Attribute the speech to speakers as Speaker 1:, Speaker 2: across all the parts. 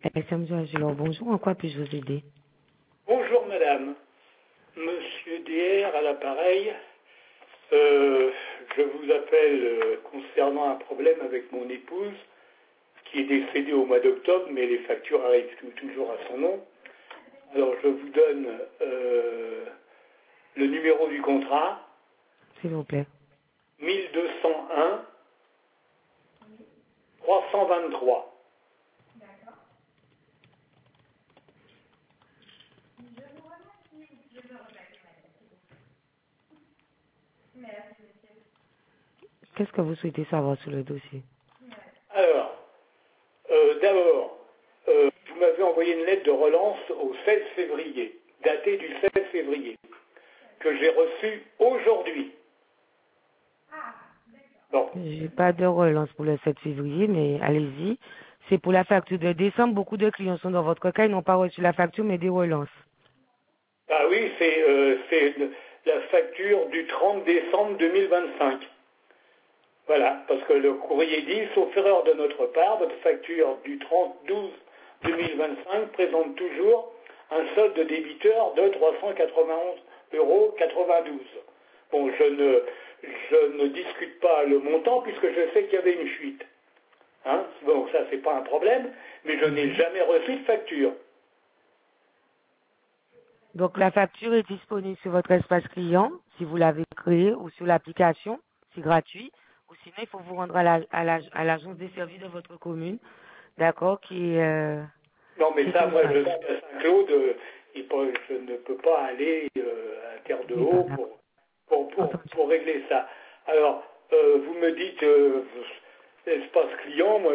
Speaker 1: SMJ, alors bonjour, en quoi puis-je vous aider?
Speaker 2: Bonjour madame, monsieur DR à l'appareil. Je vous appelle concernant un problème avec mon épouse qui est décédée au mois d'octobre, mais les factures arrivent toujours à son nom. Alors je vous donne le numéro du contrat,
Speaker 1: S'il vous plaît.
Speaker 2: 1201 323.
Speaker 1: Qu'est-ce que vous souhaitez savoir sur le dossier?
Speaker 2: Alors, d'abord, vous m'avez envoyé une lettre de relance au 16 février, datée du 16 février, que j'ai reçue aujourd'hui. Bon,
Speaker 1: J'ai pas de relance pour le 7 février, mais allez-y. C'est pour la facture de décembre. Beaucoup de clients sont dans votre cas, ils n'ont pas reçu la facture, mais des relances.
Speaker 2: ah oui, c'est la facture du 30 décembre 2025. Voilà, parce que le courrier dit, sauf erreur de notre part, votre facture du 30-12-2025 présente toujours un solde de débiteur de 391,92 €. Bon, je ne discute pas le montant puisque je sais qu'il y avait une fuite. Hein, donc ça, c'est pas un problème, mais je n'ai jamais reçu de facture.
Speaker 1: Donc la facture est disponible sur votre espace client, si vous l'avez créé, ou sur l'application, c'est gratuit. Ou sinon, il faut vous rendre à l'agence des services de votre commune, d'accord, qui est...
Speaker 2: Non, mais
Speaker 1: qui
Speaker 2: ça,
Speaker 1: est au
Speaker 2: moi, je
Speaker 1: service.
Speaker 2: suis à Saint-Claude, je ne peux pas aller à Terre de
Speaker 1: Oui, bah,
Speaker 2: Haut
Speaker 1: d'accord. Entendu.
Speaker 2: pour régler ça. Alors, vous me dites, espace client, moi,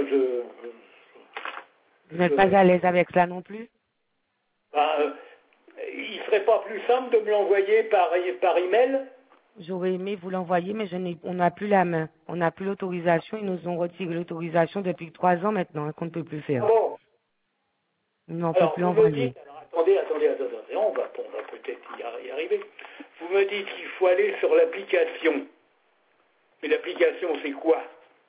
Speaker 1: Vous n'êtes pas
Speaker 2: je
Speaker 1: à l'aise avec cela non plus?
Speaker 2: ben, il serait pas plus simple de me l'envoyer par email?
Speaker 1: J'aurais aimé vous l'envoyer, mais on n'a plus la main. On n'a plus l'autorisation. Ils nous ont retiré l'autorisation depuis 3 ans maintenant, hein, qu'on ne peut plus
Speaker 2: Ah
Speaker 1: faire.
Speaker 2: bon.
Speaker 1: Non, on ne peut
Speaker 2: Alors,
Speaker 1: plus
Speaker 2: vous me
Speaker 1: envoyer.
Speaker 2: dites, alors attendez, on va peut-être y arriver. Vous me dites qu'il faut aller sur l'application. Mais l'application, c'est quoi?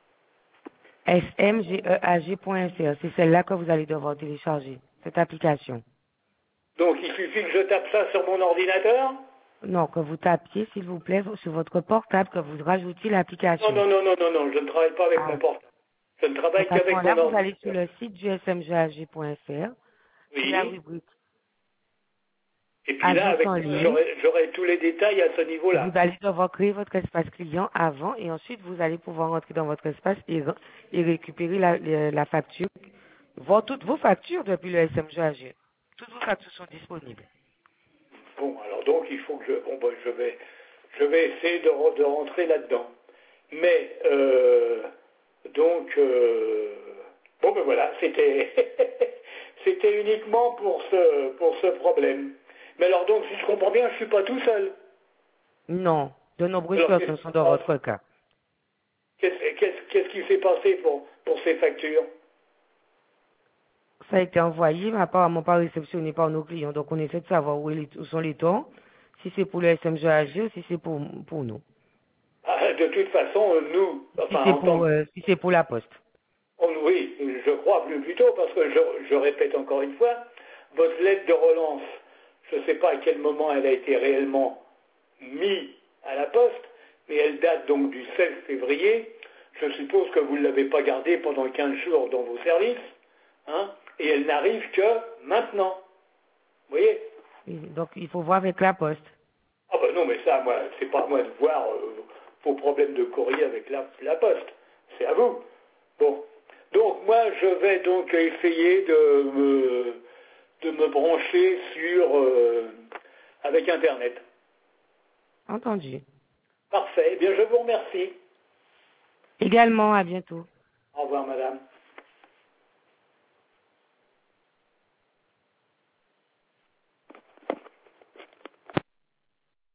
Speaker 1: smgeag.fr, c'est celle-là que vous allez devoir télécharger, cette application.
Speaker 2: Donc, il suffit que je tape ça sur mon ordinateur?
Speaker 1: Non, que vous tapiez, s'il vous plaît, sur votre portable, que vous rajoutiez
Speaker 2: Non,
Speaker 1: l'application.
Speaker 2: non, non, non, non, non, je ne travaille pas avec mon
Speaker 1: Ah,
Speaker 2: portable. Je ne
Speaker 1: donc
Speaker 2: travaille
Speaker 1: à ce
Speaker 2: qu'avec
Speaker 1: moment-là,
Speaker 2: mon
Speaker 1: vous allez sur
Speaker 2: ordinateur.
Speaker 1: le site du smgeag.fr, sur la
Speaker 2: Oui.
Speaker 1: rubrique
Speaker 2: Et puis là,
Speaker 1: Agence
Speaker 2: avec
Speaker 1: en
Speaker 2: ça,
Speaker 1: ligne.
Speaker 2: j'aurai tous les détails à ce
Speaker 1: Vous
Speaker 2: niveau-là.
Speaker 1: allez devoir créer votre espace client avant et ensuite vous allez pouvoir entrer dans votre espace et récupérer la facture, voir toutes vos factures depuis le SMGAG. Toutes vos factures sont disponibles.
Speaker 2: Bon, alors donc, il faut que je vais essayer de rentrer là-dedans. Mais, donc, bon, ben voilà, c'était, c'était uniquement pour ce problème. Mais alors donc, si je comprends bien, je suis pas tout seul.
Speaker 1: Non, de nombreuses
Speaker 2: Alors, qu'est-ce
Speaker 1: personnes
Speaker 2: qui
Speaker 1: sont
Speaker 2: se
Speaker 1: dans
Speaker 2: passe?
Speaker 1: votre cas.
Speaker 2: Qu'est-ce qui s'est passé pour ces factures?
Speaker 1: Ça a été envoyé, mais apparemment pas réceptionné par nos clients. Donc on essaie de savoir où sont les temps, si c'est pour le SMGAG ou si c'est pour nous.
Speaker 2: Ah, de toute façon, nous,
Speaker 1: Si
Speaker 2: enfin,
Speaker 1: c'est
Speaker 2: en tant que...
Speaker 1: si c'est pour la poste.
Speaker 2: Oui, je crois plutôt, parce que je répète encore une fois, votre lettre de relance, je ne sais pas à quel moment elle a été réellement mise à la poste, mais elle date donc du 16 février. Je suppose que vous ne l'avez pas gardée pendant 15 jours dans vos services, hein, et elle n'arrive que maintenant. Vous voyez?
Speaker 1: Donc il faut voir avec la poste.
Speaker 2: Ah ben non, mais ça, moi, c'est pas à moi de voir vos problèmes de courrier avec la poste. C'est à vous. Bon. Donc moi, je vais donc essayer de me brancher avec Internet.
Speaker 1: Entendu.
Speaker 2: Parfait. Eh bien, je vous remercie.
Speaker 1: Également, à bientôt.
Speaker 2: Au revoir, madame.